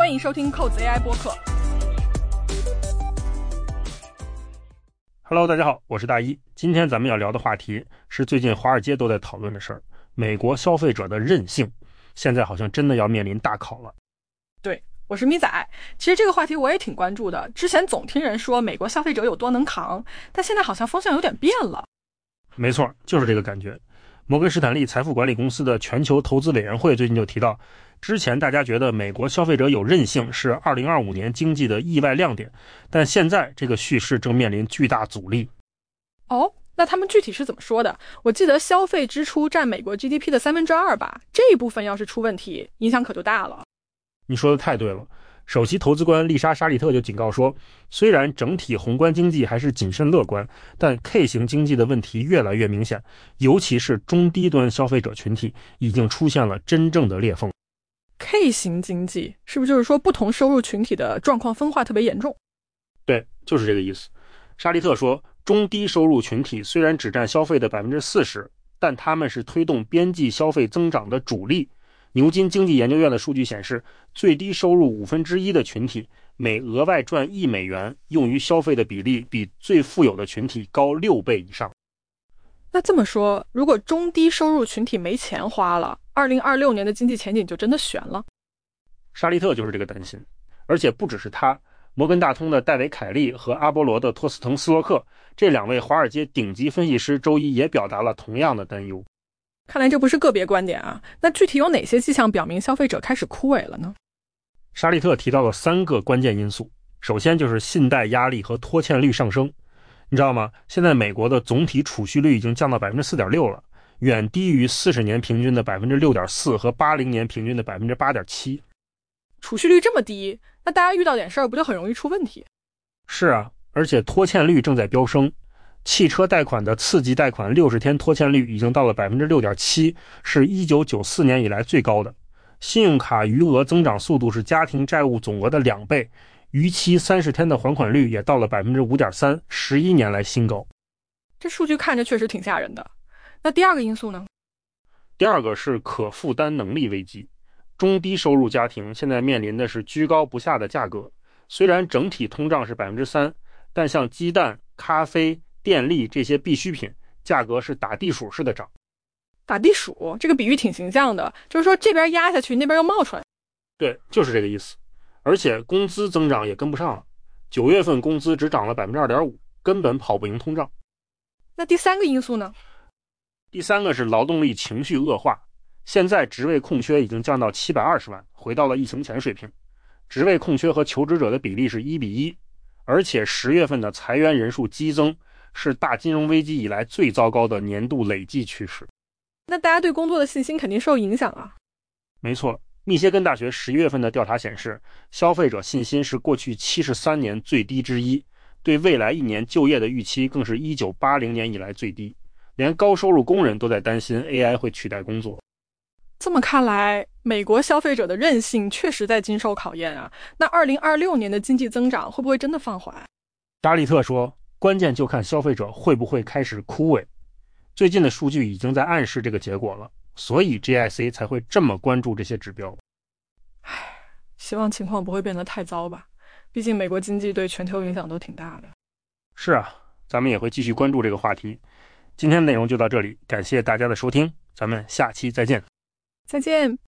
欢迎收听扣子 AI 播客。 Hello， 大家好，我是大一。今天咱们要聊的话题是最近华尔街都在讨论的事儿，美国消费者的韧性，现在好像真的要面临大考了。 对，我是咪仔。其实这个话题我也挺关注的，之前总听人说美国消费者有多能扛，但现在好像风向有点变了。 没错，就是这个感觉。摩根士坦利财富管理公司的全球投资委员会最近就提到，之前大家觉得美国消费者有韧性是2025年经济的意外亮点，但现在这个叙事正面临巨大阻力。 哦，那他们具体是怎么说的？我记得消费支出占美国 GDP 的2/3吧，这一部分要是出问题，影响可就大了。 你说的太对了。首席投资官丽莎·沙利特就警告说，虽然整体宏观经济还是谨慎乐观，但 K 型经济的问题越来越明显，尤其是中低端消费者群体已经出现了真正的裂缝。 K 型经济是不是就是说不同收入群体的状况分化特别严重？ 对，就是这个意思。沙利特说，中低收入群体虽然只占消费的 40%， 但他们是推动边际消费增长的主力。牛津经济研究院的数据显示，最低收入1/5的群体每额外赚$1用于消费的比例比最富有的群体高6倍以上。 那这么说，如果中低收入群体没钱花了，2026年的经济前景就真的悬了。 沙利特就是这个担心，而且不只是他，摩根大通的戴维·凯利和阿波罗的托斯滕·斯洛克这两位华尔街顶级分析师周一也表达了同样的担忧。 看来这不是个别观点啊，那具体有哪些迹象表明消费者开始枯萎了呢？ 沙利特提到了3个关键因素，首先就是信贷压力和拖欠率上升。你知道吗？现在美国的总体储蓄率已经降到 4.6% 了，远低于40年平均的 6.4% 和80年平均的 8.7%。 储蓄率这么低，那大家遇到点事儿不就很容易出问题？ 是啊，而且拖欠率正在飙升。汽车贷款的次级贷款60天拖欠率已经到了 6.7%， 是1994年以来最高的。信用卡余额增长速度是家庭债务总额的2倍，逾期30天的还款率也到了 5.3%， 11年来新高。 这数据看着确实挺吓人的。那第二个因素呢？ 第二个是可负担能力危机。中低收入家庭现在面临的是居高不下的价格，虽然整体通胀是 3%， 但像鸡蛋、咖啡、电力这些必需品价格是打地鼠式的涨。 打地鼠这个比喻挺形象的，就是说这边压下去那边又冒出来。 对，就是这个意思。而且工资增长也跟不上了，9月份工资只涨了 2.5%， 根本跑不赢通胀。 那第三个因素呢？ 第三个是劳动力情绪恶化，现在职位空缺已经降到720万，回到了疫情前水平。职位空缺和求职者的比例是1:1，而且10月份的裁员人数激增，是大金融危机以来最糟糕的年度累计趋势。 那大家对工作的信心肯定受影响啊。 没错，密歇根大学11月份的调查显示，消费者信心是过去73年最低之一，对未来1年就业的预期更是1980年以来最低，连高收入工人都在担心 AI 会取代工作。 这么看来，美国消费者的韧性确实在经受考验啊。那2026年的经济增长会不会真的放缓？ 扎利特说，关键就看消费者会不会开始枯萎。最近的数据已经在暗示这个结果了，所以 GIC 才会这么关注这些指标。 希望情况不会变得太糟吧，毕竟美国经济对全球影响都挺大的。 是啊，咱们也会继续关注这个话题。今天的内容就到这里，感谢大家的收听，咱们下期再见。 再见。